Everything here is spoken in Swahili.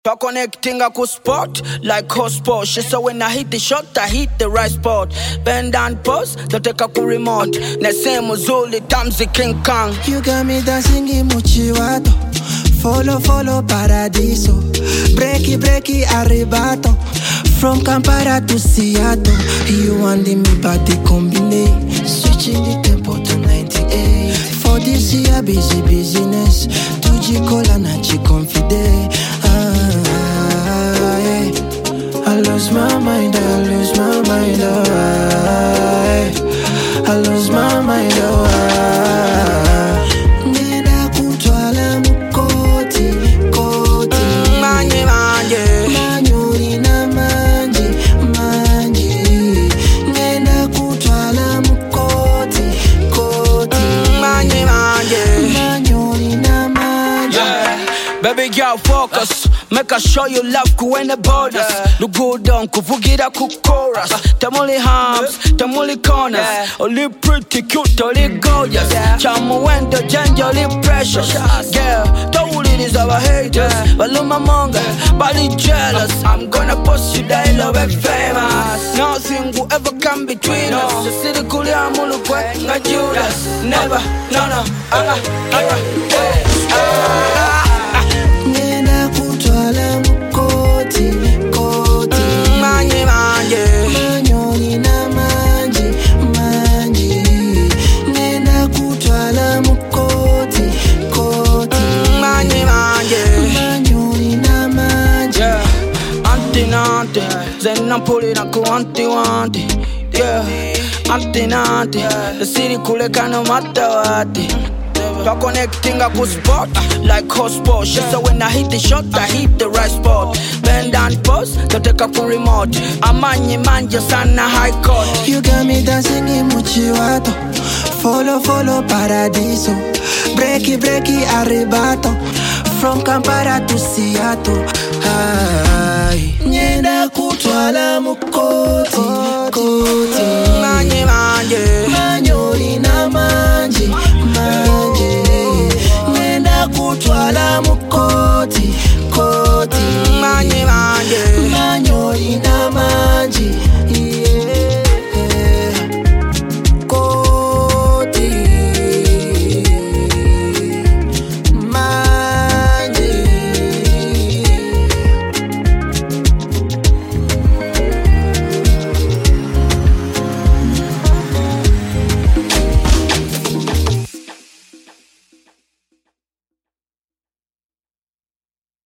Talk connecting a good spot like hotspot. She saw when I hit the shot, I hit the right spot. Bend and pause, to take a cool remote. The same Muzuli, Tamsi King Kong. You got me dancing in Muchiwato. Follow paradiso. Breaky arribato. From Kampala to Seattle. You want me body combine. Switching the tempo to 98. For this year busy business. 2G cola nachi confide. I lose my mind, I lose my mind, I lose my mind, Nenda kutwala mukoti, manje manyuri na manje Nenda kutwala mukoti, manje manyuri na manje. Baby girl focus. Make her show you love kuwene borders. Look good on kuvugira ku chorus. Tamuli harms, tamuli corners. Only pretty cute, only gorgeous. Chamu wendo janjo, only precious. Girl, don't ladies our haters. Baluma monga, body jealous. I'm gonna post you that love and famous. Nothing will ever come between us. The city kuli amulu kwe nga Judas. Never, no, Nenda kutwala mukoti, manje manyoni na manje Nenda kutwala mukoti, manje manyoni na manje. Auntie Nanti, then I'm pulling a cool auntie wanty. Yeah, Auntie Nanti, the city kuleka no matter what. Talk connecting a good spot like hotspot. She said when I hit the shot, I hit the right spot. Bend and pause, to take a full remote. Manje sana high court. You got me dancing in Muchiwato. Follow paradiso. Breaky arribato. From Kampala to Seattle. Nenda kutwala mukoti, Manje manyori na manje Nenda kutwala mukoti,